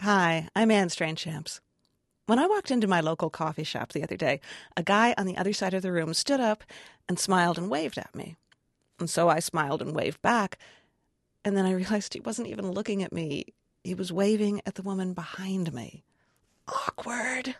Hi, I'm Anne Strainchamps. When I walked into my local coffee shop the other day, a guy on the other side of the room stood up and smiled and waved at me. And so I smiled and waved back, and then I realized he wasn't even looking at me. He was waving at the woman behind me. Awkward.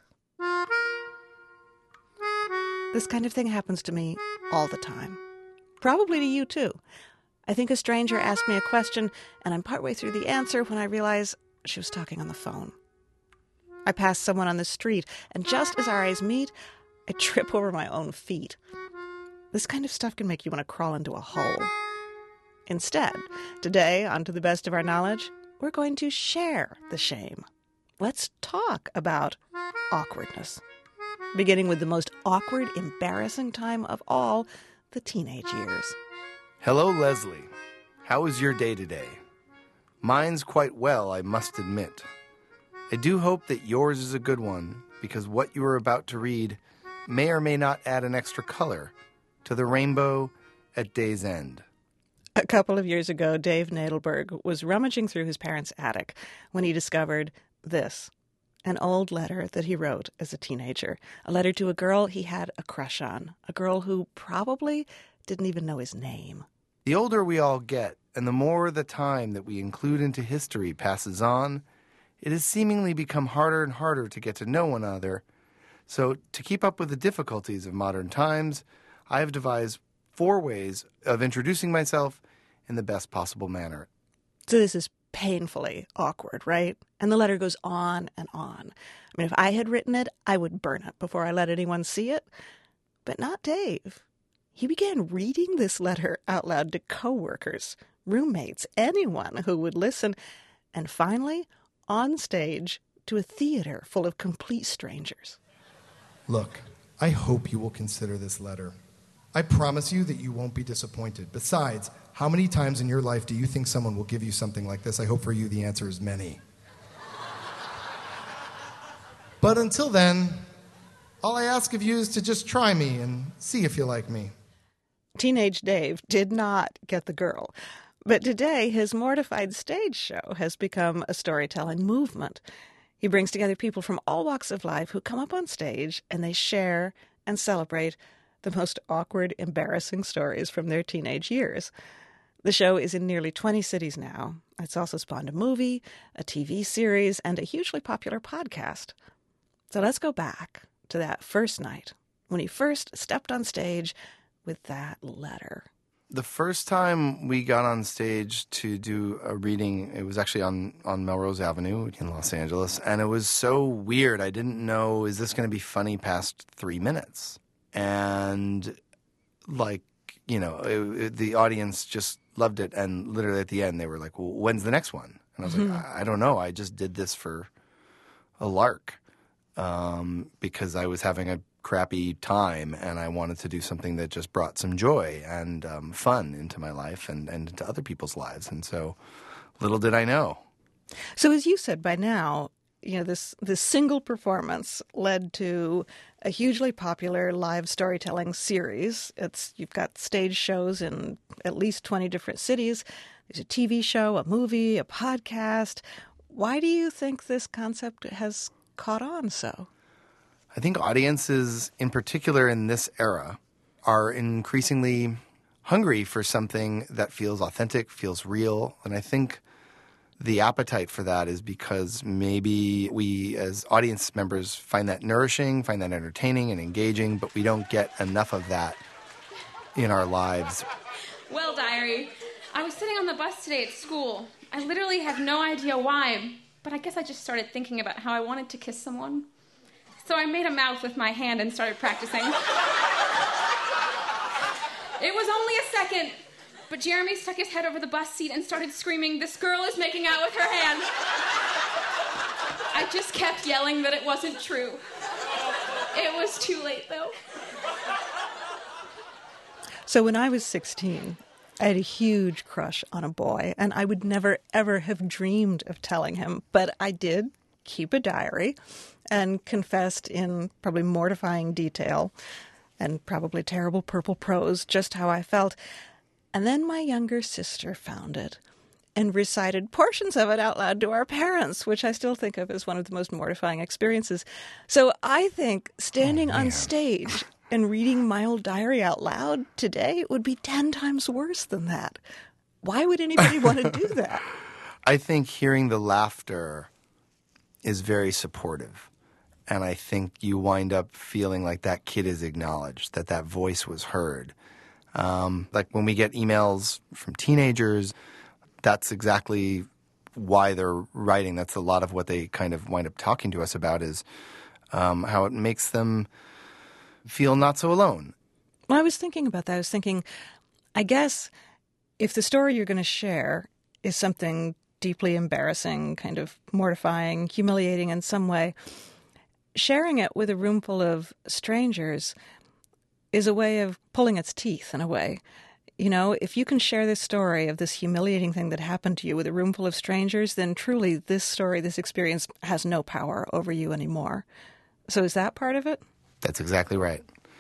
This kind of thing happens to me all the time. Probably to you, too. I think a stranger asked me a question, and I'm partway through the answer when I realize she was talking on the phone. I pass someone on the street, and just as our eyes meet, I trip over my own feet. This kind of stuff can make you want to crawl into a hole. Instead, today, on To the Best of Our Knowledge, we're going to share the shame. Let's talk about awkwardness. Beginning with the most awkward, embarrassing time of all, the teenage years. Hello, Leslie. How was your day today? Mine's quite well, I must admit. I do hope that yours is a good one, because what you are about to read may or may not add an extra color to the rainbow at day's end. A couple of years ago, Dave Nadelberg was rummaging through his parents' attic when he discovered this, an old letter that he wrote as a teenager, a letter to a girl he had a crush on, a girl who probably didn't even know his name. The older we all get, and the more the time that we include into history passes on, it has seemingly become harder and harder to get to know one another. So, to keep up with the difficulties of modern times, I have devised 4 ways of introducing myself in the best possible manner. So this is painfully awkward, right? And the letter goes on and on. I mean, if I had written it, I would burn it before I let anyone see it. But not Dave. He began reading this letter out loud to coworkers, roommates, anyone who would listen, and finally, on stage, to a theater full of complete strangers. Look, I hope you will consider this letter. I promise you that you won't be disappointed. Besides, how many times in your life do you think someone will give you something like this? I hope for you the answer is many. But until then, all I ask of you is to just try me and see if you like me. Teenage Dave did not get the girl. But today, his mortified stage show has become a storytelling movement. He brings together people from all walks of life who come up on stage and they share and celebrate the most awkward, embarrassing stories from their teenage years. The show is in nearly 20 cities now. It's also spawned a movie, a TV series, and a hugely popular podcast. So let's go back to that first night when he first stepped on stage with that letter. The first time we got on stage to do a reading, it was actually on Melrose Avenue in Los Angeles, and it was so weird. I didn't know, is this going to be funny past 3 minutes? And, the audience just loved it, and literally at the end they were like, well, when's the next one? And I was like, I don't know. I just did this for a lark because I was having a crappy time, and I wanted to do something that just brought some joy and fun into my life and into other people's lives. And so little did I know. So as you said, by now, this single performance led to a hugely popular live storytelling series. You've got stage shows in at least 20 different cities. There's a TV show, a movie, a podcast. Why do you think this concept has caught on so? I think audiences, in particular in this era, are increasingly hungry for something that feels authentic, feels real. And I think the appetite for that is because maybe we as audience members find that nourishing, find that entertaining and engaging, but we don't get enough of that in our lives. Well, diary, I was sitting on the bus today at school. I literally have no idea why, but I guess I just started thinking about how I wanted to kiss someone. So I made a mouth with my hand and started practicing. It was only a second, but Jeremy stuck his head over the bus seat and started screaming, "This girl is making out with her hand." I just kept yelling that it wasn't true. It was too late, though. So when I was 16, I had a huge crush on a boy, and I would never, ever have dreamed of telling him, but I did keep a diary and confessed in probably mortifying detail and probably terrible purple prose just how I felt. And then my younger sister found it. and recited portions of it out loud to our parents, which I still think of as one of the most mortifying experiences. So I think standing on stage and reading my old diary out loud today would be 10 times worse than that. Why would anybody want to do that? I think hearing the laughter is very supportive. And I think you wind up feeling like that kid is acknowledged, that that voice was heard. Like when we get emails from teenagers, that's exactly why they're writing. That's a lot of what they kind of wind up talking to us about is how it makes them feel not so alone. Well, I was thinking about that. I was thinking, I guess if the story you're going to share is something deeply embarrassing, kind of mortifying, humiliating in some way, sharing it with a room full of strangers is a way of pulling its teeth in a way. You know, if you can share this story of this humiliating thing that happened to you with a room full of strangers, then truly this story, this experience has no power over you anymore. So is that part of it? That's exactly right.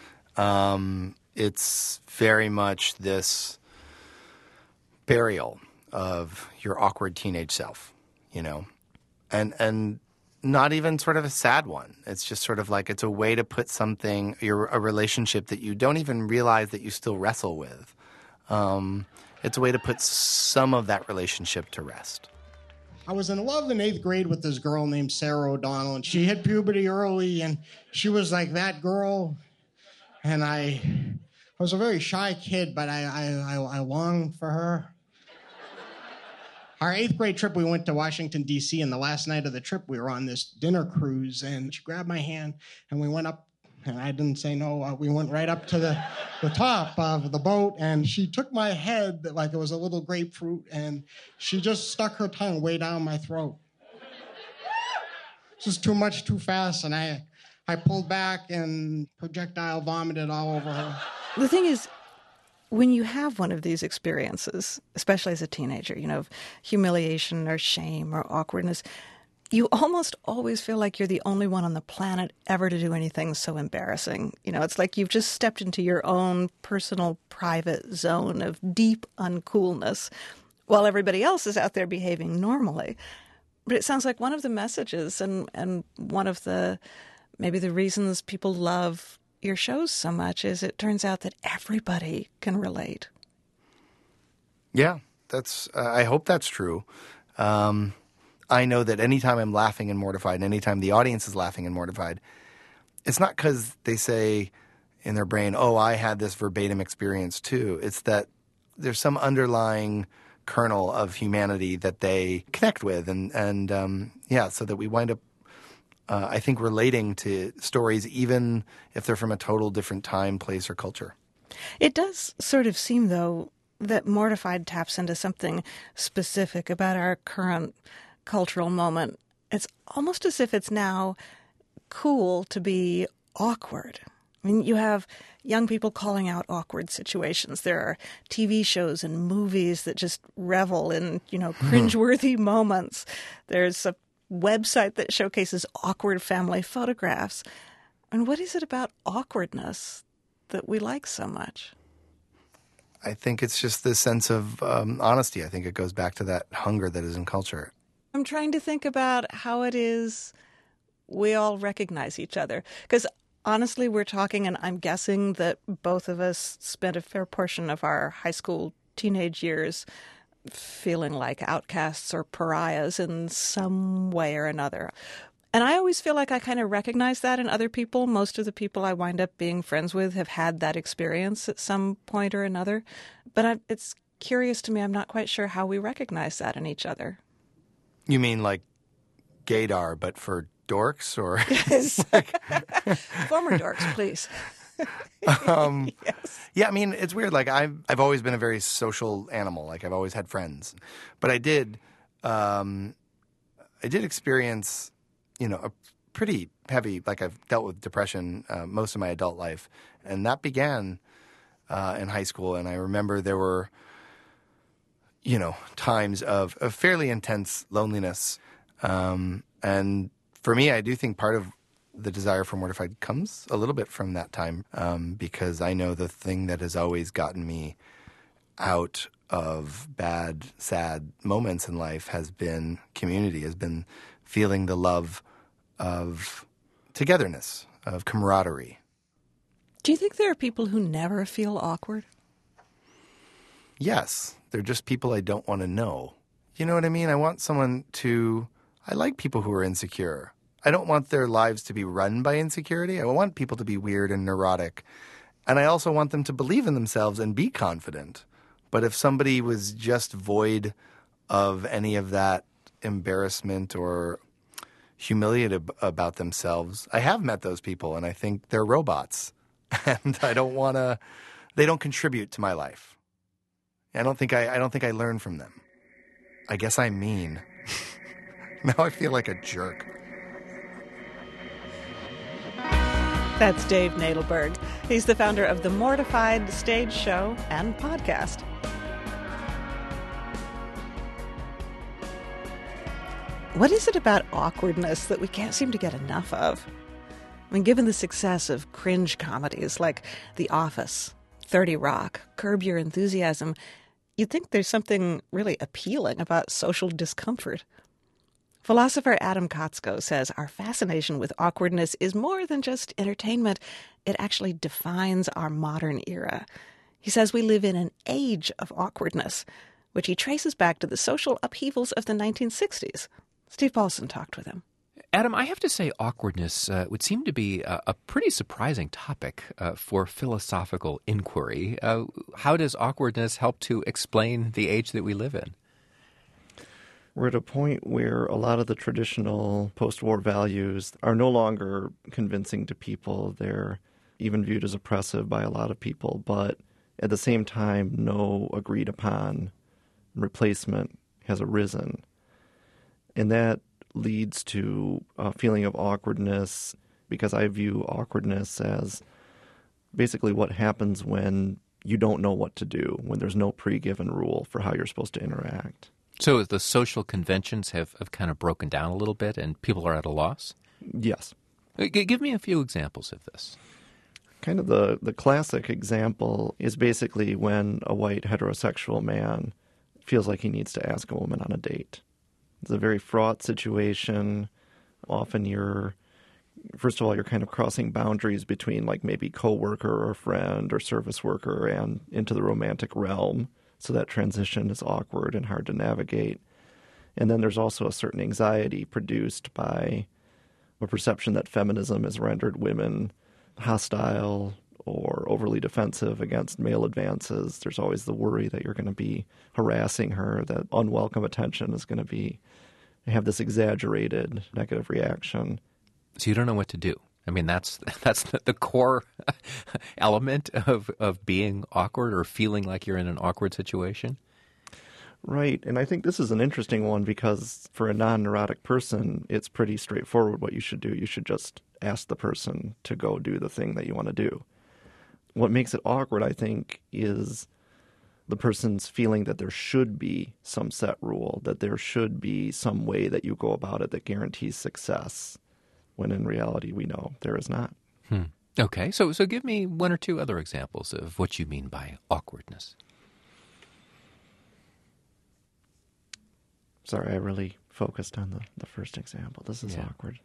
It's very much this burial of your awkward teenage self, you know, and not even sort of a sad one. It's just sort of like it's a way to put something, a relationship that you don't even realize that you still wrestle with. It's a way to put some of that relationship to rest. I was in love in 8th grade with this girl named Sarah O'Donnell, and she hit puberty early, and she was like that girl. And I was a very shy kid, but I longed for her. Our 8th grade trip, we went to Washington, D.C., and the last night of the trip, we were on this dinner cruise, and she grabbed my hand, and we went up, and I didn't say no. We went right up to the top of the boat, and she took my head like it was a little grapefruit, and she just stuck her tongue way down my throat. This was too much, too fast, and I pulled back and projectile vomited all over her. The thing is, when you have one of these experiences, especially as a teenager, you know, of humiliation or shame or awkwardness, you almost always feel like you're the only one on the planet ever to do anything so embarrassing. You know, it's like you've just stepped into your own personal private zone of deep uncoolness while everybody else is out there behaving normally. But it sounds like one of the messages and one of the maybe the reasons people love your shows so much is it turns out that everybody can relate. Yeah, that's. I hope that's true. I know that anytime I'm laughing and mortified, and anytime the audience is laughing and mortified, it's not because they say in their brain, "Oh, I had this verbatim experience too." It's that there's some underlying kernel of humanity that they connect with, and so that we wind up. I think relating to stories even if they're from a total different time, place, or culture. It does sort of seem, though, that Mortified taps into something specific about our current cultural moment. It's almost as if it's now cool to be awkward. I mean, you have young people calling out awkward situations. There are TV shows and movies that just revel in, you know, cringeworthy moments. There's a website that showcases awkward family photographs. And what is it about awkwardness that we like so much? I think it's just this sense of honesty. I think it goes back to that hunger that is in culture. I'm trying to think about how it is we all recognize each other. Because honestly, we're talking, and I'm guessing that both of us spent a fair portion of our high school teenage years feeling like outcasts or pariahs in some way or another. And I always feel like I kind of recognize that in other people. Most of the people I wind up being friends with have had that experience at some point or another. But it's curious to me. I'm not quite sure how we recognize that in each other. You mean like gaydar, but for dorks? Or Yes. Former dorks, please. Yes. Yeah, I mean, it's weird. Like I've always been a very social animal. Like I've always had friends, but I did experience, you know, a pretty heavy. Like I've dealt with depression most of my adult life, and that began in high school. And I remember there were, you know, times of fairly intense loneliness, and for me, I do think part of the desire for Mortified comes a little bit from that time, because I know the thing that has always gotten me out of bad, sad moments in life has been community, has been feeling the love of togetherness, of camaraderie. Do you think there are people who never feel awkward? Yes, they're just people I don't want to know. You know what I mean? I like people who are insecure. I don't want their lives to be run by insecurity. I want people to be weird and neurotic. And I also want them to believe in themselves and be confident. But if somebody was just void of any of that embarrassment or humiliated about themselves, I have met those people and I think they're robots. And they don't contribute to my life. I don't think I learn from them. I guess I'm mean. Now I feel like a jerk. That's Dave Nadelberg. He's the founder of The Mortified stage show and podcast. What is it about awkwardness that we can't seem to get enough of? I mean, given the success of cringe comedies like The Office, 30 Rock, Curb Your Enthusiasm, you'd think there's something really appealing about social discomfort. Philosopher Adam Kotsko says our fascination with awkwardness is more than just entertainment. It actually defines our modern era. He says we live in an age of awkwardness, which he traces back to the social upheavals of the 1960s. Steve Paulson talked with him. Adam, I have to say awkwardness would seem to be a pretty surprising topic for philosophical inquiry. How does awkwardness help to explain the age that we live in? We're at a point where a lot of the traditional post-war values are no longer convincing to people. They're even viewed as oppressive by a lot of people. But at the same time, no agreed-upon replacement has arisen. And that leads to a feeling of awkwardness, because I view awkwardness as basically what happens when you don't know what to do, when there's no pre-given rule for how you're supposed to interact. So the social conventions have kind of broken down a little bit and people are at a loss? Yes. Give me a few examples of this. Kind of the classic example is basically when a white heterosexual man feels like he needs to ask a woman on a date. It's a very fraught situation. Often first of all, you're kind of crossing boundaries between like maybe coworker or friend or service worker and into the romantic realm. So that transition is awkward and hard to navigate. And then there's also a certain anxiety produced by a perception that feminism has rendered women hostile or overly defensive against male advances. There's always the worry that you're going to be harassing her, that unwelcome attention is going to have this exaggerated negative reaction. So you don't know what to do. I mean, that's the core element of being awkward or feeling like you're in an awkward situation. Right. And I think this is an interesting one because for a non-neurotic person, it's pretty straightforward what you should do. You should just ask the person to go do the thing that you want to do. What makes it awkward, I think, is the person's feeling that there should be some set rule, that there should be some way that you go about it that guarantees success, when in reality we know there is not. Okay, so give me one or two other examples of what you mean by awkwardness. Sorry, I really focused on the first example. This is awkward.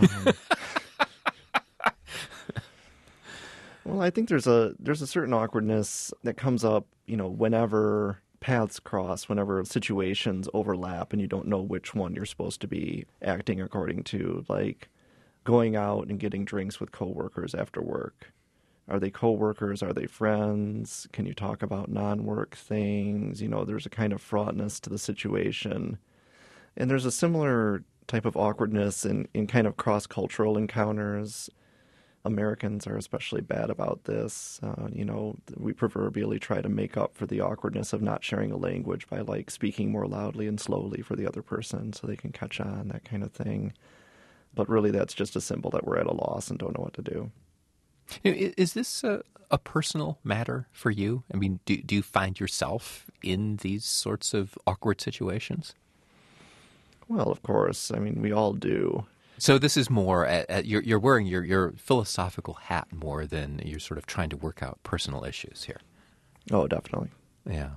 Well, I think there's a certain awkwardness that comes up, whenever paths cross, whenever situations overlap and you don't know which one you're supposed to be acting according to, like going out and getting drinks with coworkers after work. Are they coworkers? Are they friends? Can you talk about non-work things? There's a kind of fraughtness to the situation. And there's a similar type of awkwardness in kind of cross-cultural encounters. Americans are especially bad about this. We proverbially try to make up for the awkwardness of not sharing a language by speaking more loudly and slowly for the other person so they can catch on, that kind of thing. But really that's just a symbol that we're at a loss and don't know what to do. Is this a personal matter for you? I mean, do you find yourself in these sorts of awkward situations? Well, of course. I mean, we all do. So this is more you're wearing your philosophical hat more than you're sort of trying to work out personal issues here. Oh, definitely. Yeah.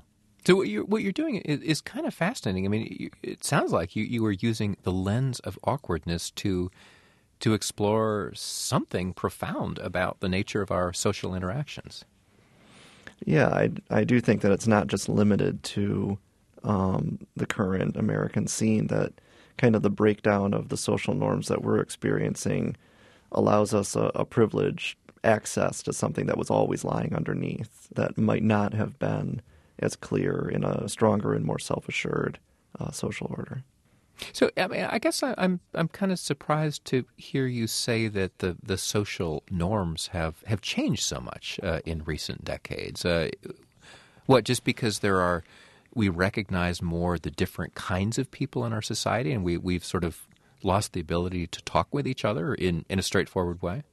So what you're doing is kind of fascinating. I mean, it sounds like you were using the lens of awkwardness to explore something profound about the nature of our social interactions. Yeah, I do think that it's not just limited to the current American scene, that kind of the breakdown of the social norms that we're experiencing allows us a privileged access to something that was always lying underneath that might not have been as clear in a stronger and more self-assured social order. So, I mean, I guess I'm kind of surprised to hear you say that the social norms have changed so much in recent decades. What, just because we recognize more the different kinds of people in our society, and we've sort of lost the ability to talk with each other in a straightforward way?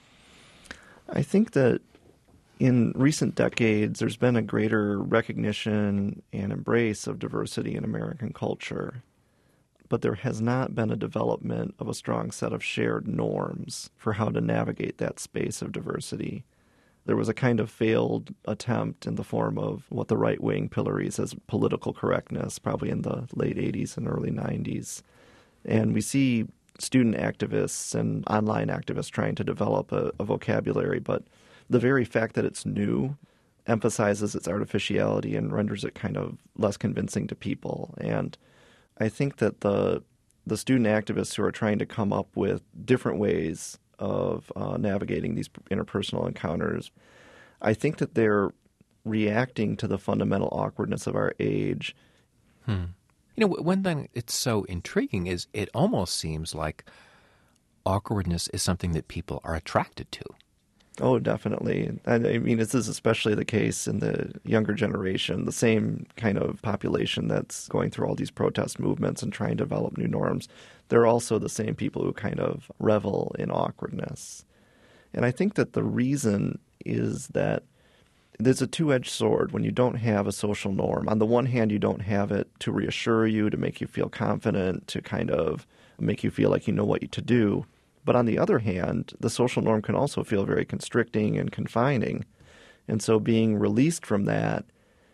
I think that in recent decades, there's been a greater recognition and embrace of diversity in American culture, but there has not been a development of a strong set of shared norms for how to navigate that space of diversity. There was a kind of failed attempt in the form of what the right wing pillories as political correctness, probably in the late 80s and early 90s. And we see student activists and online activists trying to develop a vocabulary, but the very fact that it's new emphasizes its artificiality and renders it kind of less convincing to people. And I think that the student activists who are trying to come up with different ways of navigating these interpersonal encounters, I think that they're reacting to the fundamental awkwardness of our age. You know, one thing that's so intriguing is it almost seems like awkwardness is something that people are attracted to. Oh, definitely. I mean, this is especially the case in the younger generation, the same kind of population that's going through all these protest movements and trying to develop new norms. They're also the same people who kind of revel in awkwardness. And I think that the reason is that there's a two-edged sword when you don't have a social norm. On the one hand, you don't have it to reassure you, to make you feel confident, to kind of make you feel like you know what to do. But on the other hand, the social norm can also feel very constricting and confining. And so being released from that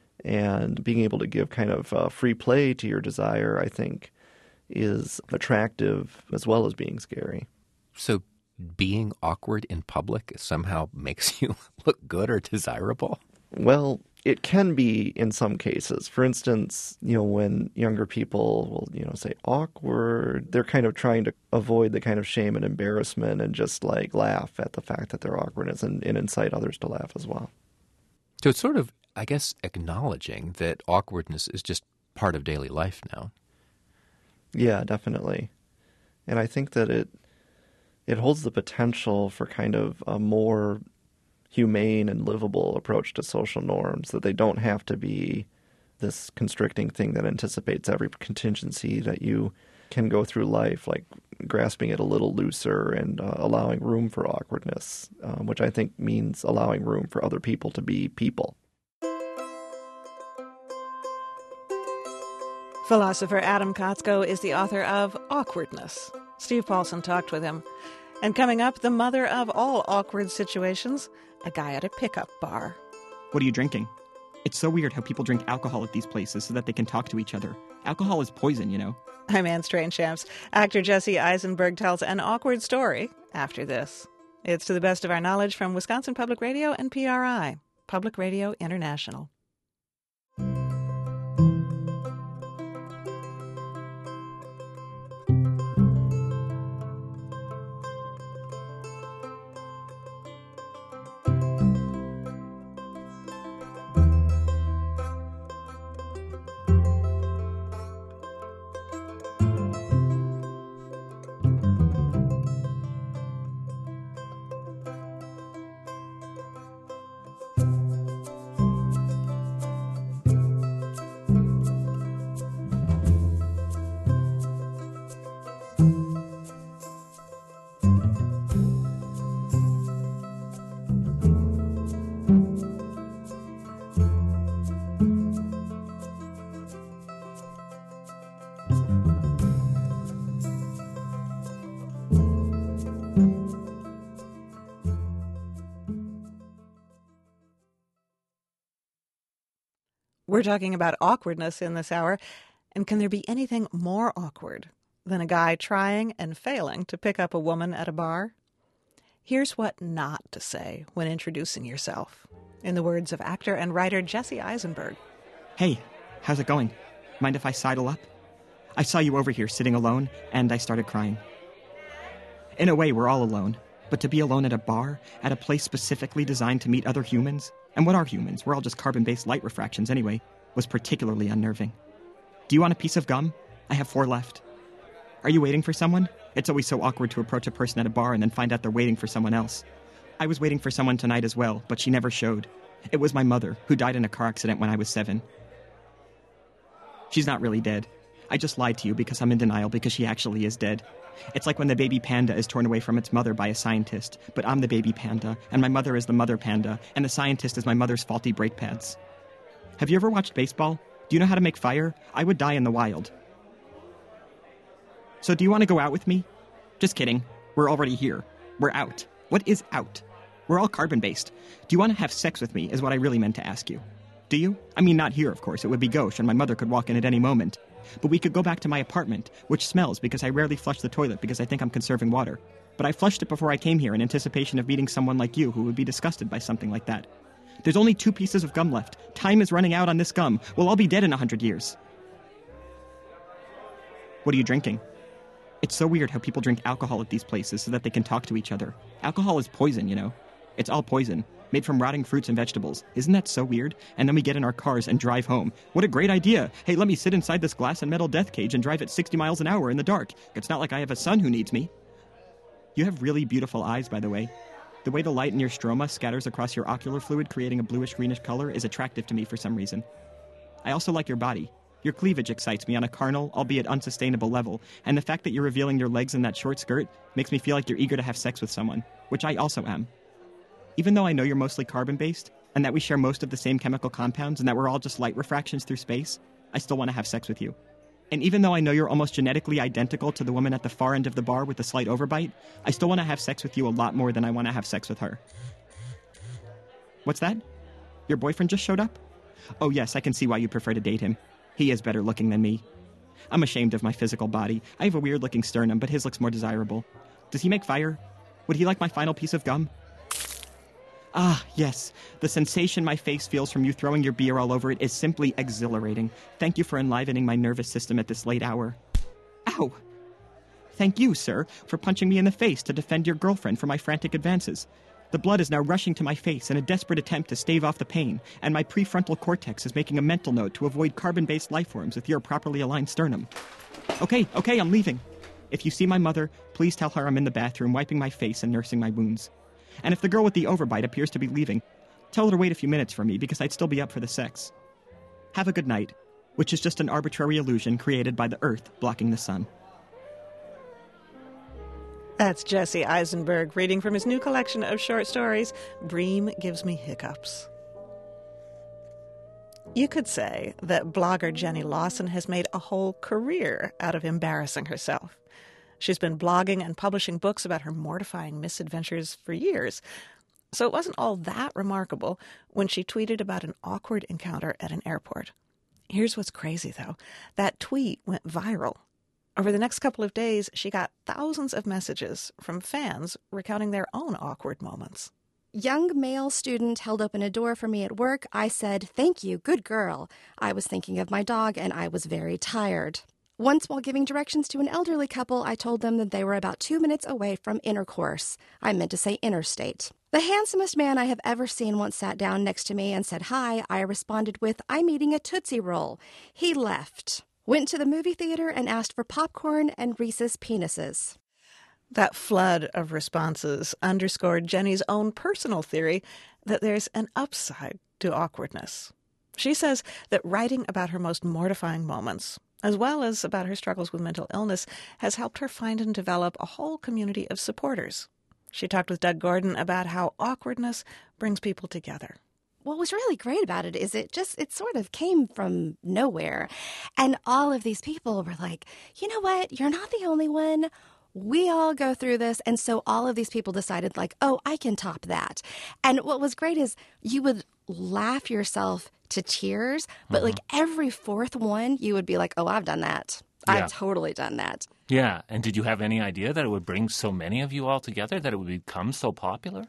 and being able to give kind of free play to your desire, I think, is attractive as well as being scary. So being awkward in public somehow makes you look good or desirable? Well, it can be in some cases. For instance, when younger people will, say awkward, they're kind of trying to avoid the kind of shame and embarrassment and just like laugh at the fact that they're awkward and incite others to laugh as well. So it's sort of, I guess, acknowledging that awkwardness is just part of daily life now. Yeah, definitely. And I think that it holds the potential for kind of a more humane and livable approach to social norms, that they don't have to be this constricting thing that anticipates every contingency, that you can go through life like grasping it a little looser and allowing room for awkwardness, which I think means allowing room for other people to be people. Philosopher Adam Kotsko is the author of Awkwardness. Steve Paulson talked with him. And coming up, the mother of all awkward situations, a guy at a pickup bar. What are you drinking? It's so weird how people drink alcohol at these places so that they can talk to each other. Alcohol is poison, you know. I'm Anne Strange-Shamps. Actor Jesse Eisenberg tells an awkward story after this. It's to the best of our knowledge from Wisconsin Public Radio and PRI, Public Radio International. We're talking about awkwardness in this hour, and can there be anything more awkward than a guy trying and failing to pick up a woman at a bar? Here's what not to say when introducing yourself, in the words of actor and writer Jesse Eisenberg. Hey, how's it going? Mind if I sidle up? I saw you over here sitting alone, and I started crying. In a way, we're all alone. But to be alone at a bar, at a place specifically designed to meet other humans, and what are humans? We're all just carbon-based light refractions anyway, was particularly unnerving. Do you want a piece of gum? I have 4 left. Are you waiting for someone? It's always so awkward to approach a person at a bar and then find out they're waiting for someone else. I was waiting for someone tonight as well, but she never showed. It was my mother, who died in a car accident when I was 7. She's not really dead. I just lied to you because I'm in denial because she actually is dead. It's like when the baby panda is torn away from its mother by a scientist, but I'm the baby panda, and my mother is the mother panda, and the scientist is my mother's faulty brake pads. Have you ever watched baseball? Do you know how to make fire? I would die in the wild. So do you want to go out with me? Just kidding. We're already here. We're out. What is out? We're all carbon-based. Do you want to have sex with me is what I really meant to ask you. Do you? I mean, not here, of course. It would be gauche, and my mother could walk in at any moment. But we could go back to my apartment, which smells because I rarely flush the toilet because I think I'm conserving water. But I flushed it before I came here in anticipation of meeting someone like you who would be disgusted by something like that. There's only 2 pieces of gum left. Time is running out on this gum. We'll all be dead in 100 years. What are you drinking? It's so weird how people drink alcohol at these places so that they can talk to each other. Alcohol is poison, you know. It's all poison, made from rotting fruits and vegetables. Isn't that so weird? And then we get in our cars and drive home. What a great idea. Hey, let me sit inside this glass and metal death cage and drive at 60 miles an hour in the dark. It's not like I have a son who needs me. You have really beautiful eyes, by the way. The way the light in your stroma scatters across your ocular fluid, creating a bluish-greenish color, is attractive to me for some reason. I also like your body. Your cleavage excites me on a carnal, albeit unsustainable level, and the fact that you're revealing your legs in that short skirt makes me feel like you're eager to have sex with someone, which I also am. Even though I know you're mostly carbon-based, and that we share most of the same chemical compounds, and that we're all just light refractions through space, I still want to have sex with you. And even though I know you're almost genetically identical to the woman at the far end of the bar with the slight overbite, I still want to have sex with you a lot more than I want to have sex with her. What's that? Your boyfriend just showed up? Oh yes, I can see why you prefer to date him. He is better looking than me. I'm ashamed of my physical body. I have a weird-looking sternum, but his looks more desirable. Does he make fire? Would he like my final piece of gum? Ah, yes. The sensation my face feels from you throwing your beer all over it is simply exhilarating. Thank you for enlivening my nervous system at this late hour. Ow! Thank you, sir, for punching me in the face to defend your girlfriend from my frantic advances. The blood is now rushing to my face in a desperate attempt to stave off the pain, and my prefrontal cortex is making a mental note to avoid carbon-based lifeforms with your properly aligned sternum. Okay, I'm leaving. If you see my mother, please tell her I'm in the bathroom wiping my face and nursing my wounds. And if the girl with the overbite appears to be leaving, tell her to wait a few minutes for me because I'd still be up for the sex. Have a good night, which is just an arbitrary illusion created by the Earth blocking the sun. That's Jesse Eisenberg reading from his new collection of short stories, Bream Gives Me Hiccups. You could say that blogger Jenny Lawson has made a whole career out of embarrassing herself. She's been blogging and publishing books about her mortifying misadventures for years. So it wasn't all that remarkable when she tweeted about an awkward encounter at an airport. Here's what's crazy, though. That tweet went viral. Over the next couple of days, she got thousands of messages from fans recounting their own awkward moments. Young male student held open a door for me at work. I said, "Thank you, good girl." I was thinking of my dog and I was very tired. Once while giving directions to an elderly couple, I told them that they were about 2 minutes away from intercourse. I meant to say interstate. The handsomest man I have ever seen once sat down next to me and said hi. I responded with, "I'm eating a Tootsie Roll." He left. Went to the movie theater and asked for popcorn and Reese's penises. That flood of responses underscored Jenny's own personal theory that there's an upside to awkwardness. She says that writing about her most mortifying moments, as well as about her struggles with mental illness, has helped her find and develop a whole community of supporters. She talked with Doug Gordon about how awkwardness brings people together. What was really great about it is it sort of came from nowhere. And all of these people were like, "You know what? You're not the only one. we all go through this. And so all of these people decided, like, oh, I can top that. And what was great is you would laugh yourself to tears, but like every fourth one, you would be like, oh, I've done that. Yeah. I've totally done that. Yeah. And did you have any idea that it would bring so many of you all together, that it would become so popular?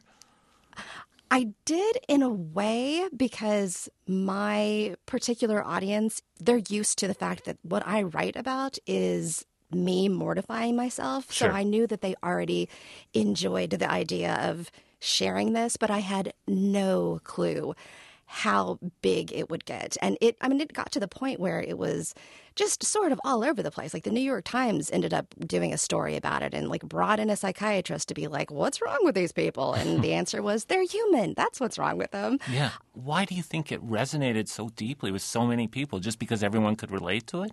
I did in a way, because my particular audience, they're used to the fact that what I write about is me mortifying myself. Sure. So I knew that they already enjoyed the idea of sharing this, but I had no clue how big it would get. And it got to the point where it was just sort of all over the place. Like the New York Times ended up doing a story about it and like brought in a psychiatrist to be like, what's wrong with these people? And the answer was, they're human. That's what's wrong with them. Yeah. Why do you think it resonated so deeply with so many people? Just because everyone could relate to it?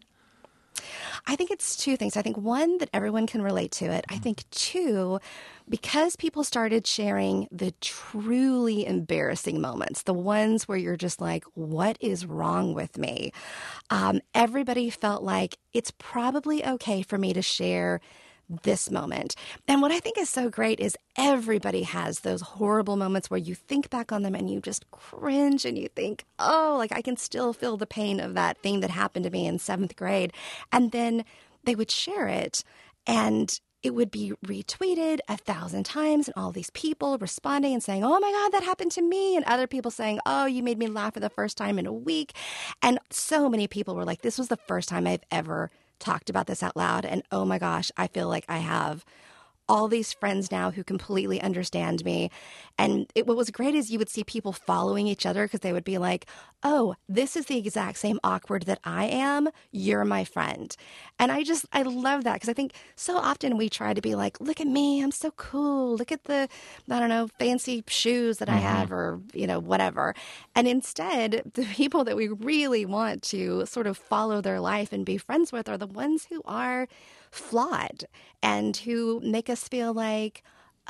I think it's two things. I think one, that everyone can relate to it. I think two, because people started sharing the truly embarrassing moments, the ones where you're just like, what is wrong with me? Everybody felt like it's probably okay for me to share this moment. And what I think is so great is everybody has those horrible moments where you think back on them and you just cringe and you think, oh, like I can still feel the pain of that thing that happened to me in 7th grade. And then they would share it and it would be retweeted 1,000 times and all these people responding and saying, oh my God, that happened to me. And other people saying, oh, you made me laugh for the first time in a week. And so many people were like, this was the first time I've ever talked about this out loud. And oh my gosh, I feel like I have all these friends now who completely understand me. And what was great is you would see people following each other because they would be like, oh, this is the exact same awkward that I am. You're my friend. And I love that because I think so often we try to be like, look at me, I'm so cool. Look at the, I don't know, fancy shoes that I have or, whatever. And instead, the people that we really want to sort of follow their life and be friends with are the ones who are flawed and who make us feel like,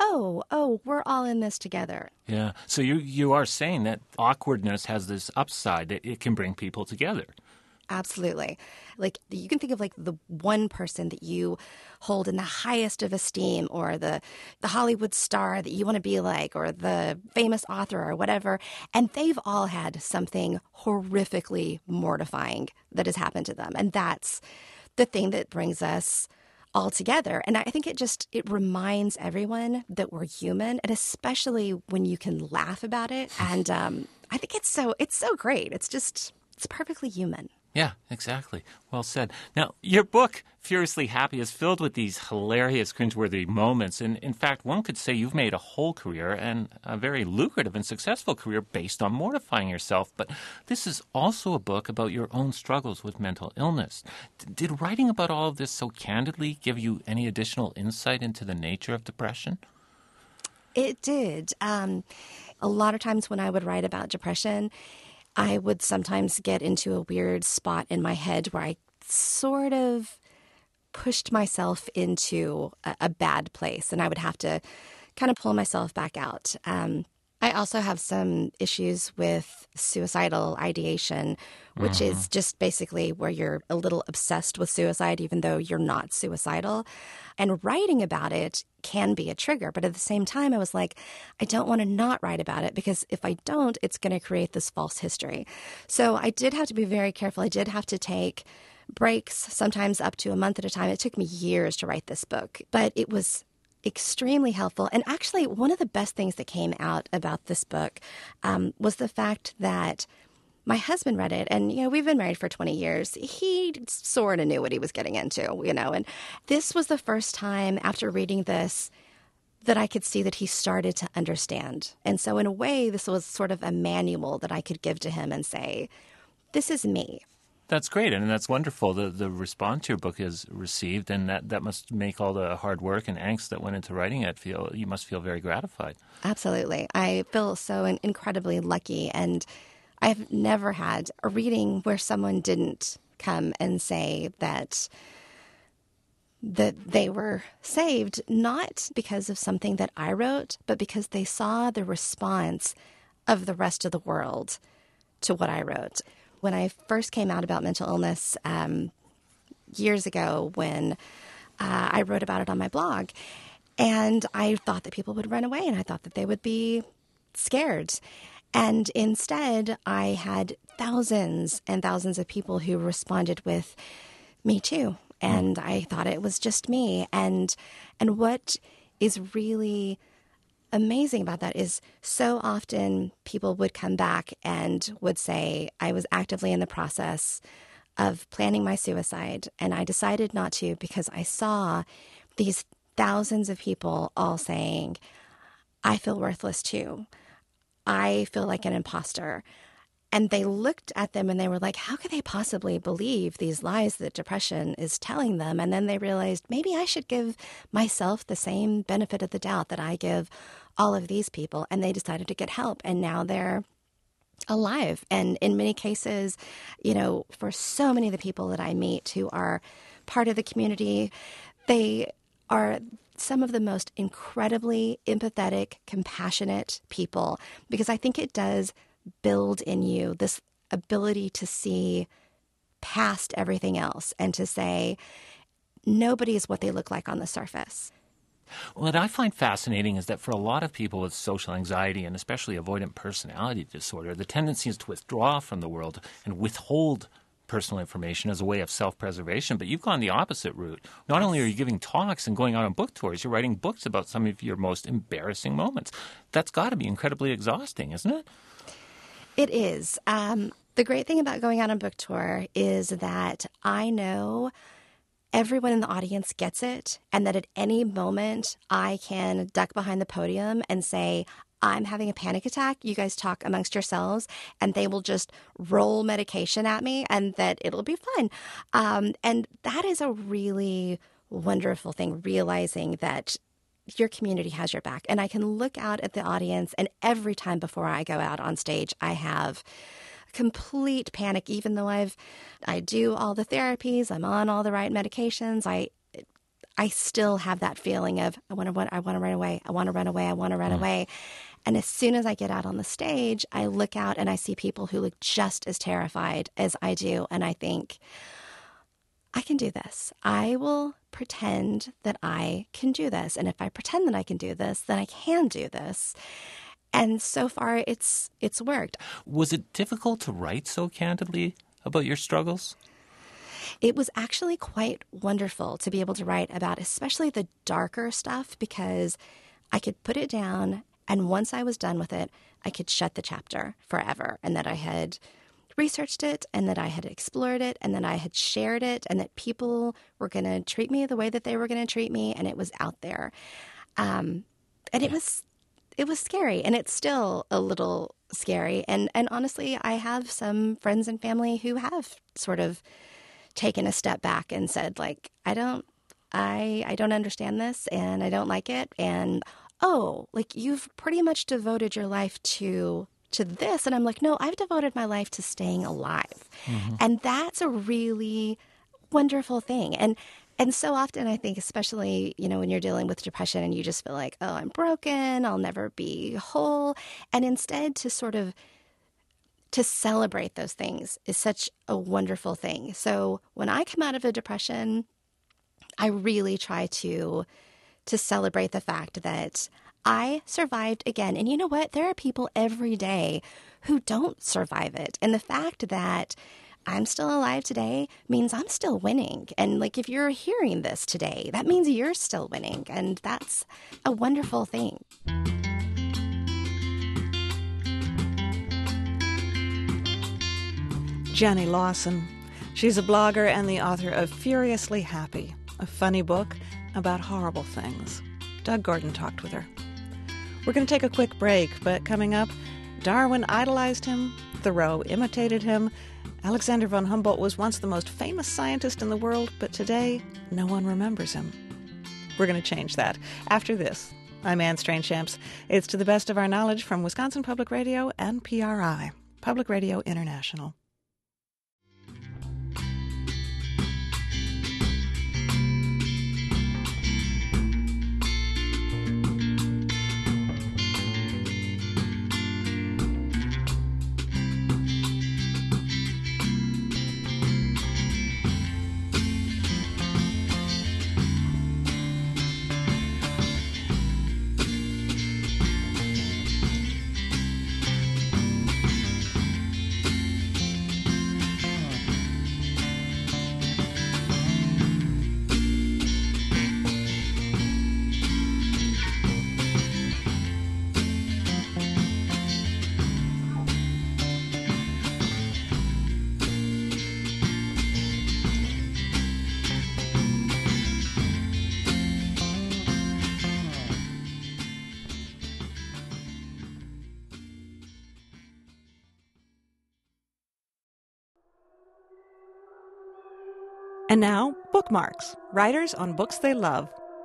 oh, we're all in this together. Yeah. So you are saying that awkwardness has this upside, that it can bring people together. Absolutely. Like you can think of like the one person that you hold in the highest of esteem, or the Hollywood star that you want to be like, or the famous author or whatever. And they've all had something horrifically mortifying that has happened to them. And that's the thing that brings us all together. And I think it reminds everyone that we're human, and especially when you can laugh about it. And I think it's so great. It's perfectly human. Yeah, exactly. Well said. Now, your book, Furiously Happy, is filled with these hilarious, cringeworthy moments. And in fact, one could say you've made a whole career, and a very lucrative and successful career, based on mortifying yourself. But this is also a book about your own struggles with mental illness. Did writing about all of this so candidly give you any additional insight into the nature of depression? It did. A lot of times when I would write about depression, I would sometimes get into a weird spot in my head where I sort of pushed myself into a bad place, and I would have to kind of pull myself back out. I also have some issues with suicidal ideation, which is just basically where you're a little obsessed with suicide, even though you're not suicidal. And writing about it can be a trigger. But at the same time, I was like, I don't want to not write about it, because if I don't, it's going to create this false history. So I did have to be very careful. I did have to take breaks, sometimes up to a month at a time. It took me years to write this book, but it was extremely helpful. And actually, one of the best things that came out about this book was the fact that my husband read it, and, we've been married for 20 years. He sort of knew what he was getting into, and this was the first time after reading this that I could see that he started to understand. And so in a way, this was sort of a manual that I could give to him and say, this is me. That's great, and that's wonderful. The response to your book is received, and that must make all the hard work and angst that went into writing it you must feel very gratified. Absolutely. I feel so incredibly lucky, and I've never had a reading where someone didn't come and say that they were saved, not because of something that I wrote, but because they saw the response of the rest of the world to what I wrote. When I first came out about mental illness years ago, when I wrote about it on my blog. And I thought that people would run away, and I thought that they would be scared. And instead, I had thousands and thousands of people who responded with, "Me too." And I thought it was just me. And what is really amazing about that is so often people would come back and would say, I was actively in the process of planning my suicide, and I decided not to because I saw these thousands of people all saying, I feel worthless too. I feel like an imposter. And they looked at them and they were like, how could they possibly believe these lies that depression is telling them? And then they realized, maybe I should give myself the same benefit of the doubt that I give all of these people. And they decided to get help. And now they're alive. And in many cases, you know, for so many of the people that I meet who are part of the community, they are some of the most incredibly empathetic, compassionate people, because I think it does build in you this ability to see past everything else and to say, nobody is what they look like on the surface. What I find fascinating is that for a lot of people with social anxiety and especially avoidant personality disorder, the tendency is to withdraw from the world and withhold personal information as a way of self-preservation. But you've gone the opposite route. Not only are you giving talks and going out on book tours, you're writing books about some of your most embarrassing moments. That's got to be incredibly exhausting, isn't it? It is. The great thing about going out on book tour is that I know everyone in the audience gets it, and that at any moment I can duck behind the podium and say, I'm having a panic attack. You guys talk amongst yourselves, and they will just roll medication at me, and that it'll be fine. And that is a really wonderful thing, realizing that your community has your back. And I can look out at the audience, and every time before I go out on stage, I have complete panic, even though I do all the therapies, I'm on all the right medications. I still have that feeling of I want to run away. I want to run away. I want to run away. And as soon as I get out on the stage, I look out and I see people who look just as terrified as I do. And I think, I can do this. I will pretend that I can do this. And if I pretend that I can do this, then I can do this. And so far, it's worked. Was it difficult to write so candidly about your struggles? It was actually quite wonderful to be able to write about especially the darker stuff, because I could put it down, and once I was done with it, I could shut the chapter forever, and that I had researched it, and that I had explored it, and that I had shared it, and that people were going to treat me the way that they were going to treat me, and it was out there. And it was scary, and it's still a little scary. And honestly, I have some friends and family who have sort of taken a step back and said, like, I don't understand this, and I don't like it. And, oh, like, you've pretty much devoted your life to this. And I'm like, no, I've devoted my life to staying alive. Mm-hmm. And that's a really wonderful thing. And so often I think, especially, you know, when you're dealing with depression and you just feel like, oh, I'm broken, I'll never be whole. And instead to celebrate those things is such a wonderful thing. So when I come out of a depression, I really try to celebrate the fact that I survived again. And you know what? There are people every day who don't survive it. And the fact that I'm still alive today means I'm still winning. And like, if you're hearing this today, that means you're still winning. And that's a wonderful thing. Jenny Lawson. She's a blogger and the author of Furiously Happy, a funny book about horrible things. Doug Gordon talked with her. We're going to take a quick break, but coming up, Darwin idolized him, Thoreau imitated him, Alexander von Humboldt was once the most famous scientist in the world, but today, no one remembers him. We're going to change that after this. I'm Anne Strange-Shamps. It's To the Best of Our Knowledge from Wisconsin Public Radio and PRI, Public Radio International. And now, bookmarks, writers on books they love.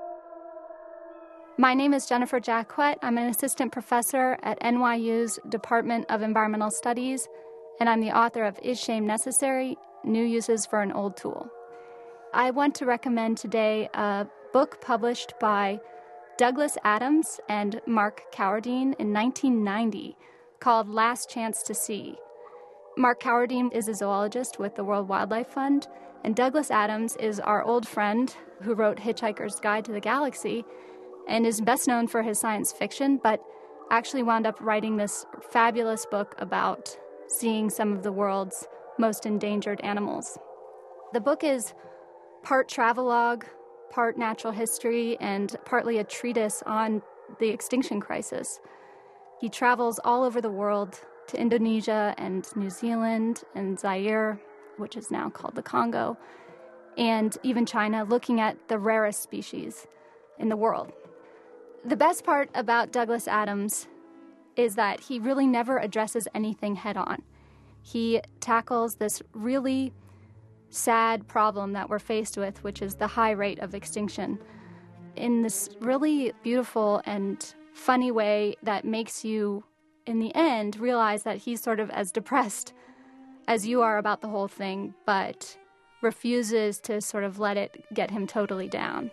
My name is Jennifer Jacquet. I'm an assistant professor at NYU's Department of Environmental Studies, and I'm the author of Is Shame Necessary? New Uses for an Old Tool. I want to recommend today a book published by Douglas Adams and Mark Cowardine in 1990 called Last Chance to See. Mark Cowardine is a zoologist with the World Wildlife Fund, and Douglas Adams is our old friend who wrote Hitchhiker's Guide to the Galaxy and is best known for his science fiction, but actually wound up writing this fabulous book about seeing some of the world's most endangered animals. The book is part travelogue, part natural history, and partly a treatise on the extinction crisis. He travels all over the world to Indonesia and New Zealand and Zaire, which is now called the Congo, and even China, looking at the rarest species in the world. The best part about Douglas Adams is that he really never addresses anything head-on. He tackles this really sad problem that we're faced with, which is the high rate of extinction, in this really beautiful and funny way that makes you, in the end, realize that he's sort of as depressed as you are about the whole thing, but refuses to sort of let it get him totally down.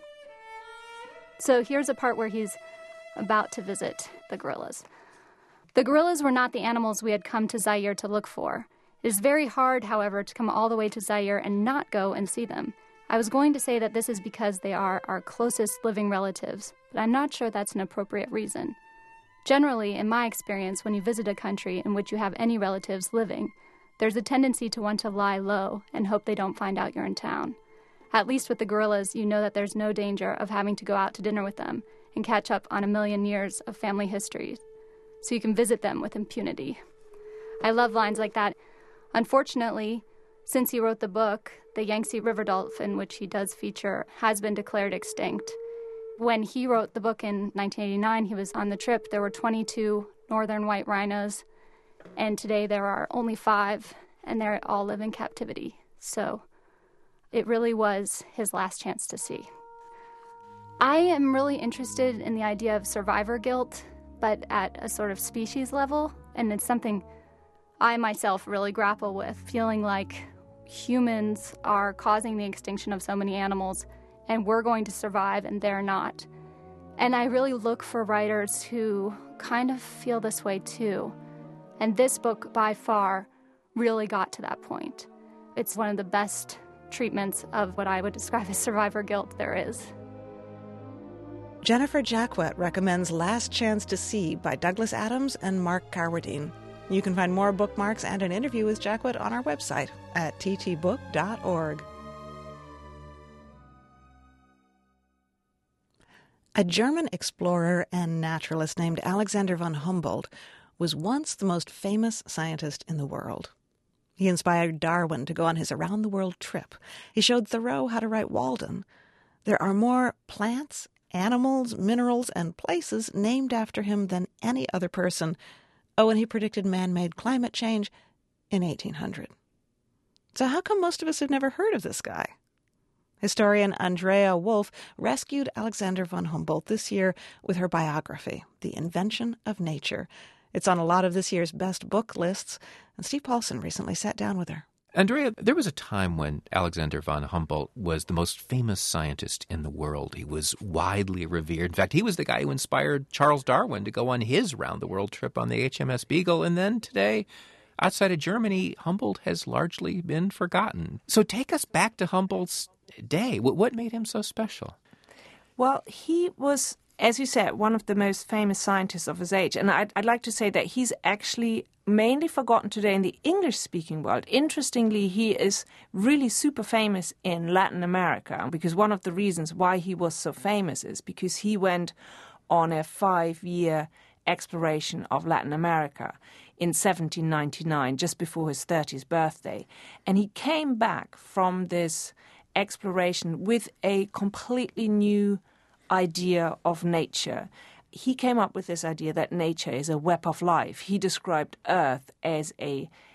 So here's a part where he's about to visit the gorillas. The gorillas were not the animals we had come to Zaire to look for. It is very hard, however, to come all the way to Zaire and not go and see them. I was going to say that this is because they are our closest living relatives, but I'm not sure that's an appropriate reason. Generally, in my experience, when you visit a country in which you have any relatives living, there's a tendency to want to lie low and hope they don't find out you're in town. At least with the gorillas, you know that there's no danger of having to go out to dinner with them and catch up on 1,000,000 years of family history, so you can visit them with impunity. I love lines like that. Unfortunately, since he wrote the book, the Yangtze river dolphin, which he does feature, has been declared extinct. When he wrote the book in 1989, he was on the trip. There were 22 northern white rhinos, and today there are only 5, and they all live in captivity. So it really was his last chance to see. I am really interested in the idea of survivor guilt, but at a sort of species level, and it's something I myself really grapple with, feeling like humans are causing the extinction of so many animals, and we're going to survive and they're not. And I really look for writers who kind of feel this way too. And this book, by far, really got to that point. It's one of the best treatments of what I would describe as survivor guilt there is. Jennifer Jacquet recommends Last Chance to See by Douglas Adams and Mark Cowardine. You can find more bookmarks and an interview with Jacquet on our website at ttbook.org. A German explorer and naturalist named Alexander von Humboldt was once the most famous scientist in the world. He inspired Darwin to go on his around-the-world trip. He showed Thoreau how to write Walden. There are more plants, animals, minerals, and places named after him than any other person. Oh, and he predicted man-made climate change in 1800. So how come most of us have never heard of this guy? Historian Andrea Wolf rescued Alexander von Humboldt this year with her biography, The Invention of Nature. It's on a lot of this year's best book lists, and Steve Paulson recently sat down with her. Andrea, there was a time when Alexander von Humboldt was the most famous scientist in the world. He was widely revered. In fact, he was the guy who inspired Charles Darwin to go on his round-the-world trip on the HMS Beagle. And then today, outside of Germany, Humboldt has largely been forgotten. So take us back to Humboldt's day. What made him so special? Well, he was, as you said, one of the most famous scientists of his age. And I'd like to say that he's actually mainly forgotten today in the English-speaking world. Interestingly, he is really super famous in Latin America, because one of the reasons why he was so famous is because he went on a 5-year exploration of Latin America in 1799, just before his 30th birthday. And he came back from this exploration with a completely new idea of nature. He came up with this idea that nature is a web of life. He described Earth as a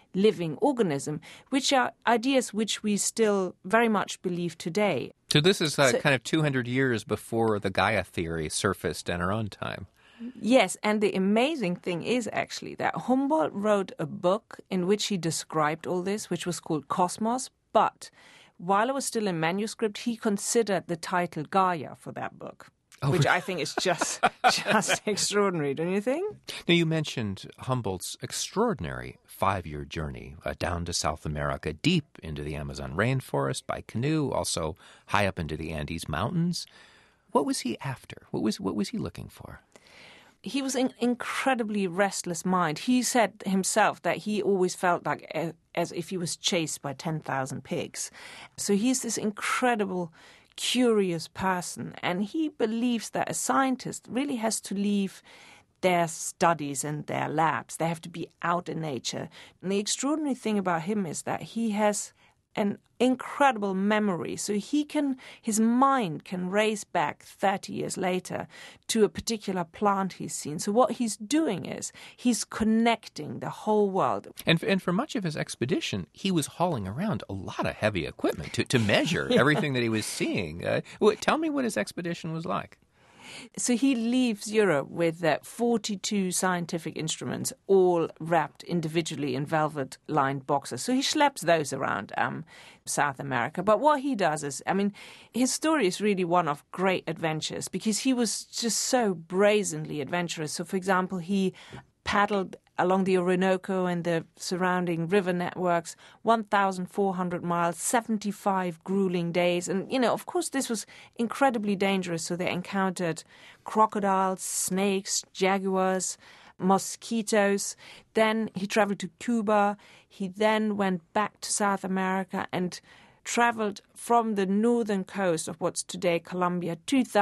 living organism, which are ideas which we still very much believe today. So this is kind of 200 years before the Gaia theory surfaced in our own time. Yes, and the amazing thing is actually that Humboldt wrote a book in which he described all this, which was called Cosmos, but while it was still in manuscript, he considered the title Gaia for that book, which I think is just extraordinary, don't you think? Now, you mentioned Humboldt's extraordinary 5-year journey down to South America, deep into the Amazon rainforest by canoe, also high up into the Andes Mountains. What was he after? What was he looking for? He was an incredibly restless mind. He said himself that he always felt like as if he was chased by 10,000 pigs. So he's this incredible, curious person, and he believes that a scientist really has to leave their studies and their labs. They have to be out in nature. And the extraordinary thing about him is that he has an incredible memory. So his mind can race back 30 years later to a particular plant he's seen. So what he's doing is he's connecting the whole world. And for much of his expedition, he was hauling around a lot of heavy equipment to measure everything that he was seeing. Tell me what his expedition was like. So he leaves Europe with 42 scientific instruments, all wrapped individually in velvet-lined boxes. So he schleps those around South America. But what he does is, his story is really one of great adventures because he was just so brazenly adventurous. So, for example, he paddled along the Orinoco and the surrounding river networks, 1,400 miles, 75 grueling days. And, of course, this was incredibly dangerous. So they encountered crocodiles, snakes, jaguars, mosquitoes. Then he traveled to Cuba. He then went back to South America and traveled from the northern coast of what's today Colombia,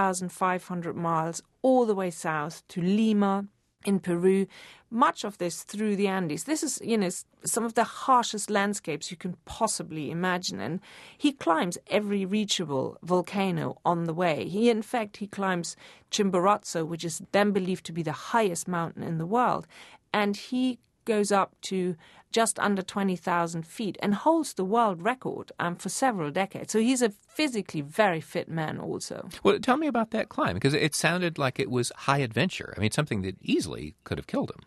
2,500 miles, all the way south to Lima in Peru, much of this through the Andes. This is, some of the harshest landscapes you can possibly imagine. And he climbs every reachable volcano on the way. In fact, he climbs Chimborazo, which is then believed to be the highest mountain in the world. And he goes up to just under 20,000 feet and holds the world record for several decades. So he's a physically very fit man also. Well, tell me about that climb, because it sounded like it was high adventure. Something that easily could have killed him.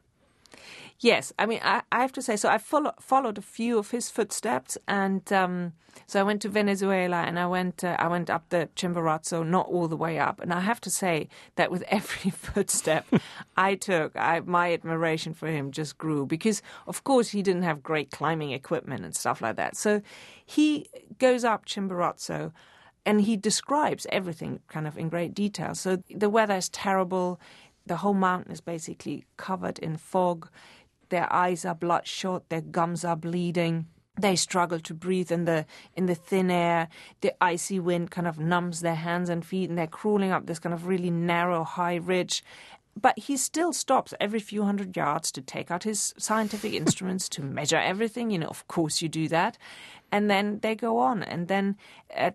Yes, I have to say, so I followed a few of his footsteps, and so I went to Venezuela, and I went up the Chimborazo, not all the way up, and I have to say that with every footstep I took, my admiration for him just grew, because of course he didn't have great climbing equipment and stuff like that. So he goes up Chimborazo, and he describes everything kind of in great detail. So the weather is terrible. The whole mountain is basically covered in fog. Their eyes are bloodshot. Their gums are bleeding. They struggle to breathe in the thin air. The icy wind kind of numbs their hands and feet, and they're crawling up this kind of really narrow, high ridge. But he still stops every few hundred yards to take out his scientific instruments to measure everything. Of course you do that. And then they go on. And then at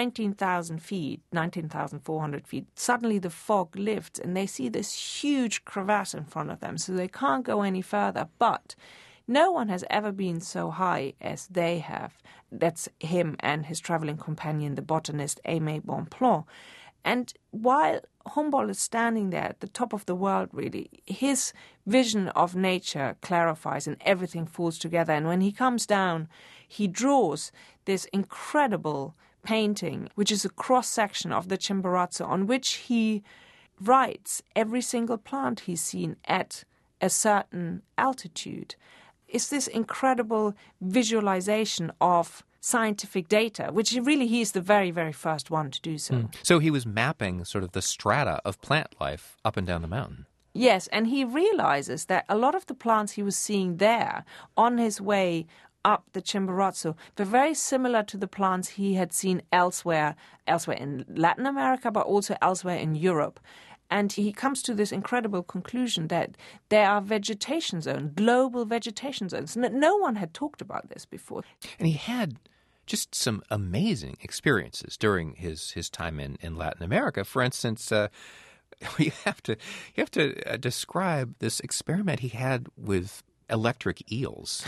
19,000 feet, 19,400 feet, suddenly the fog lifts and they see this huge crevasse in front of them. So they can't go any further. But no one has ever been so high as they have. That's him and his traveling companion, the botanist Aimé Bonpland. And while Humboldt is standing there at the top of the world, really, his vision of nature clarifies and everything falls together. And when he comes down, he draws this incredible painting, which is a cross-section of the Chimborazo, on which he writes every single plant he's seen at a certain altitude. It's this incredible visualization of scientific data, which really he's the very, very first one to do so. So he was mapping sort of the strata of plant life up and down the mountain. Yes, and he realizes that a lot of the plants he was seeing there on his way up the Chimborazo were very similar to the plants he had seen elsewhere in Latin America, but also elsewhere in Europe. And he comes to this incredible conclusion that there are vegetation zones, global vegetation zones. No one had talked about this before. And he had just some amazing experiences during his time in Latin America. For instance, you have to describe this experiment he had with electric eels.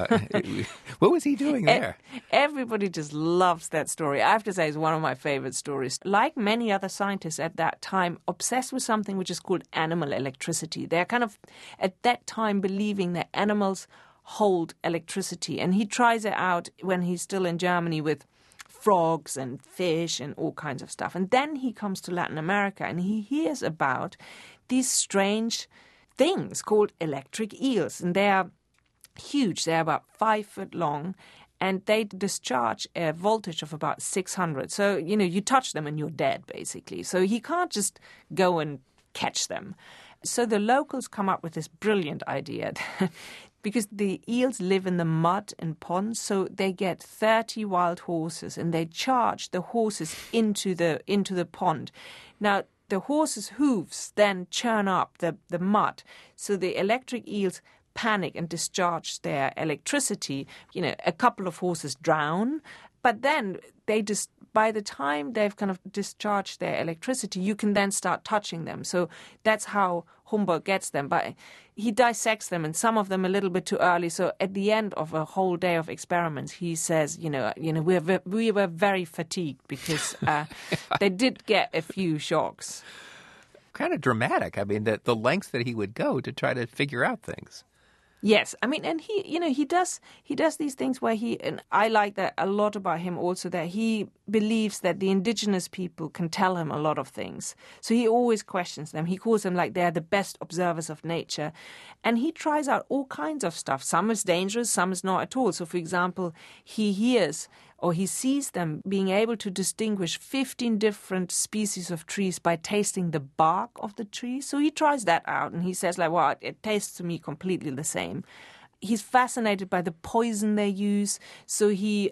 What was he doing there? Everybody just loves that story. I have to say it's one of my favorite stories. Like many other scientists at that time, obsessed with something which is called animal electricity. They're kind of, at that time, believing that animals hold electricity. And he tries it out when he's still in Germany with frogs and fish and all kinds of stuff. And then he comes to Latin America and he hears about these strange things called electric eels. And they are huge. They're about 5 foot long. And they discharge a voltage of about 600. So, you touch them and you're dead, basically. So he can't just go and catch them. So the locals come up with this brilliant idea because the eels live in the mud and ponds, so they get 30 wild horses and they charge the horses into the pond. Now, the horses' hooves then churn up the mud, so the electric eels panic and discharge their electricity. A couple of horses drown, but then by the time they've kind of discharged their electricity, you can then start touching them. So that's how Humboldt gets them. But he dissects them, and some of them a little bit too early. So at the end of a whole day of experiments, he says, we were very fatigued because they did get a few shocks. Kind of dramatic. I mean, the lengths that he would go to try to figure out things. Yes, I mean, and he does these things where and I like that a lot about him also, that he believes that the indigenous people can tell him a lot of things. So he always questions them. He calls them like they're the best observers of nature. And he tries out all kinds of stuff. Some is dangerous, some is not at all. So, for example, he hears or he sees them being able to distinguish 15 different species of trees by tasting the bark of the tree. So he tries that out and he says, it tastes to me completely the same. He's fascinated by the poison they use. So he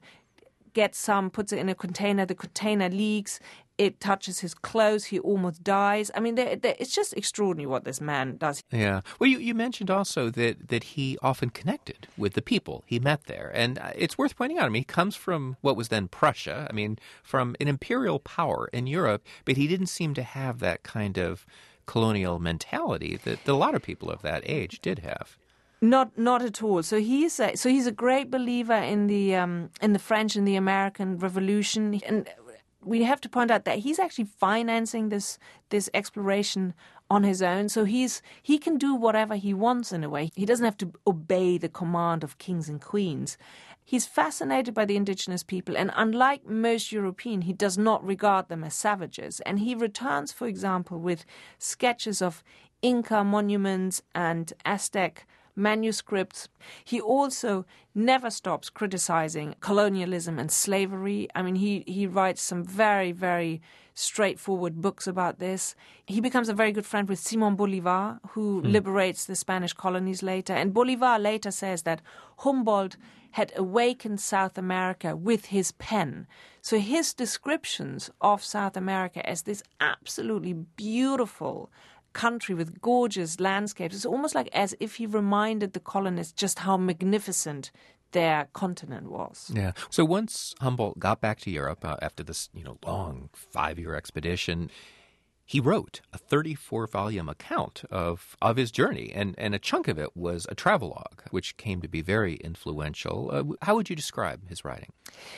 gets some, puts it in a container, the container leaks, it touches his clothes, he almost dies. I mean, it's just extraordinary what this man does. Yeah. Well, you mentioned also that he often connected with the people he met there. And it's worth pointing out, he comes from what was then Prussia, from an imperial power in Europe, but he didn't seem to have that kind of colonial mentality that a lot of people of that age did have. Not at all. So he's a great believer in the French and the American Revolution, and we have to point out that he's actually financing this exploration on his own. So he can do whatever he wants in a way. He doesn't have to obey the command of kings and queens. He's fascinated by the indigenous people, and unlike most Europeans, he does not regard them as savages. And he returns, for example, with sketches of Inca monuments and Aztec manuscripts. He also never stops criticizing colonialism and slavery. I mean, he writes some very, very straightforward books about this. He becomes a very good friend with Simón Bolívar, who liberates the Spanish colonies later. And Bolívar later says that Humboldt had awakened South America with his pen. So his descriptions of South America as this absolutely beautiful country with gorgeous landscapes, it's almost like as if he reminded the colonists just how magnificent their continent was. Yeah. So once Humboldt got back to Europe after this, long 5-year expedition, he wrote a 34-volume account of his journey, and a chunk of it was a travelogue, which came to be very influential. How would you describe his writing?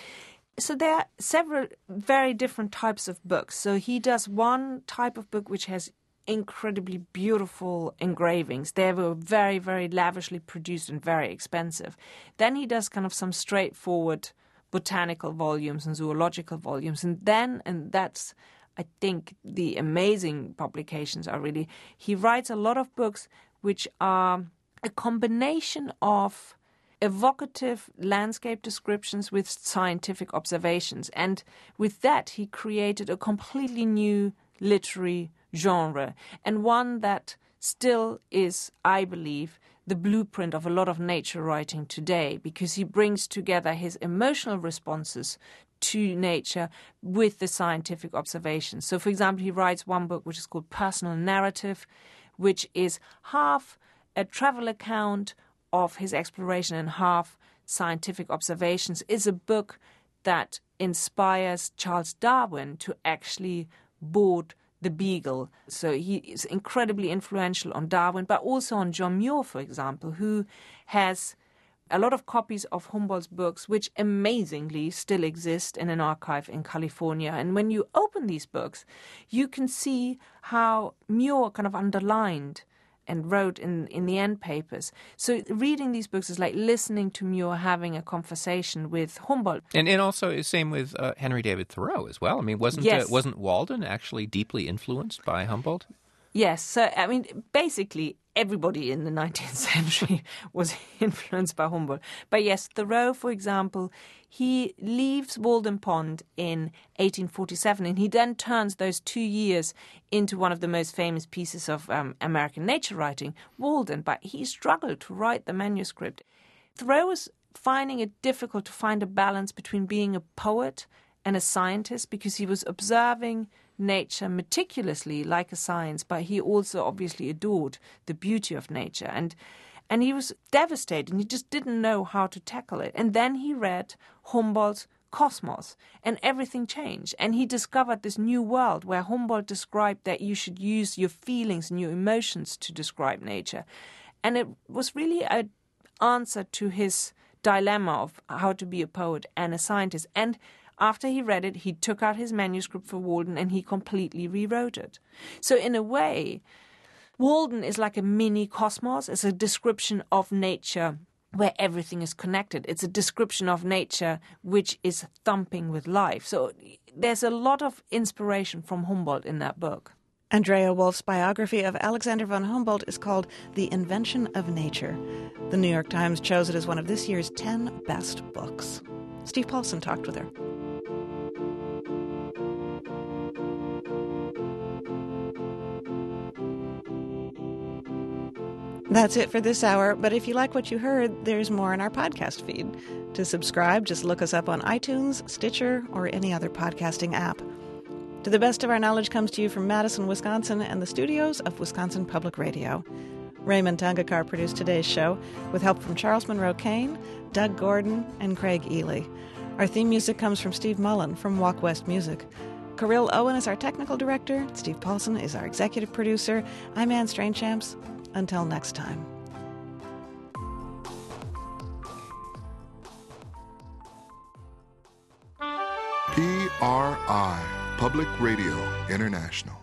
So there are several very different types of books. So he does one type of book which has incredibly beautiful engravings. They were very, very lavishly produced and very expensive. Then he does kind of some straightforward botanical volumes and zoological volumes. And that's, I think, the amazing publications are really, he writes a lot of books which are a combination of evocative landscape descriptions with scientific observations. And with that, he created a completely new literary genre, and one that still is, I believe, the blueprint of a lot of nature writing today, because he brings together his emotional responses to nature with the scientific observations. So, for example, he writes one book which is called Personal Narrative, which is half a travel account of his exploration and half scientific observations. Is a book that inspires Charles Darwin to actually board The Beagle. So he is incredibly influential on Darwin, but also on John Muir, for example, who has a lot of copies of Humboldt's books, which amazingly still exist in an archive in California. And when you open these books, you can see how Muir kind of underlined and wrote in the end papers. So reading these books is like listening to Muir having a conversation with Humboldt. And also same with Henry David Thoreau as well. I mean, wasn't Walden actually deeply influenced by Humboldt? Yes. So, I mean, basically everybody in the 19th century was influenced by Humboldt. But yes, Thoreau, for example, he leaves Walden Pond in 1847, and he then turns those 2 years into one of the most famous pieces of American nature writing, Walden. But he struggled to write the manuscript. Thoreau was finding it difficult to find a balance between being a poet and a scientist, because he was observing nature meticulously like a science, but he also obviously adored the beauty of nature. And he was devastated, and he just didn't know how to tackle it. And then he read Humboldt's Cosmos, and everything changed. And he discovered this new world where Humboldt described that you should use your feelings and your emotions to describe nature. And it was really an answer to his dilemma of how to be a poet and a scientist. And after he read it, he took out his manuscript for Walden and he completely rewrote it. So in a way, Walden is like a mini cosmos. It's a description of nature where everything is connected. It's a description of nature which is thumping with life. So there's a lot of inspiration from Humboldt in that book. Andrea Wolf's biography of Alexander von Humboldt is called The Invention of Nature. The New York Times chose it as one of this year's 10 best books. Steve Paulson talked with her. That's it for this hour, but if you like what you heard, there's more in our podcast feed. To subscribe, just look us up on iTunes, Stitcher, or any other podcasting app. To the Best of Our Knowledge comes to you from Madison, Wisconsin, and the studios of Wisconsin Public Radio. Raymond Tangakar produced today's show with help from Charles Monroe Kane, Doug Gordon, and Craig Ely. Our theme music comes from Steve Mullen from Walk West Music. Kirill Owen is our technical director. Steve Paulson is our executive producer. I'm Anne Strainchamps. Until next time. PRI, Public Radio International.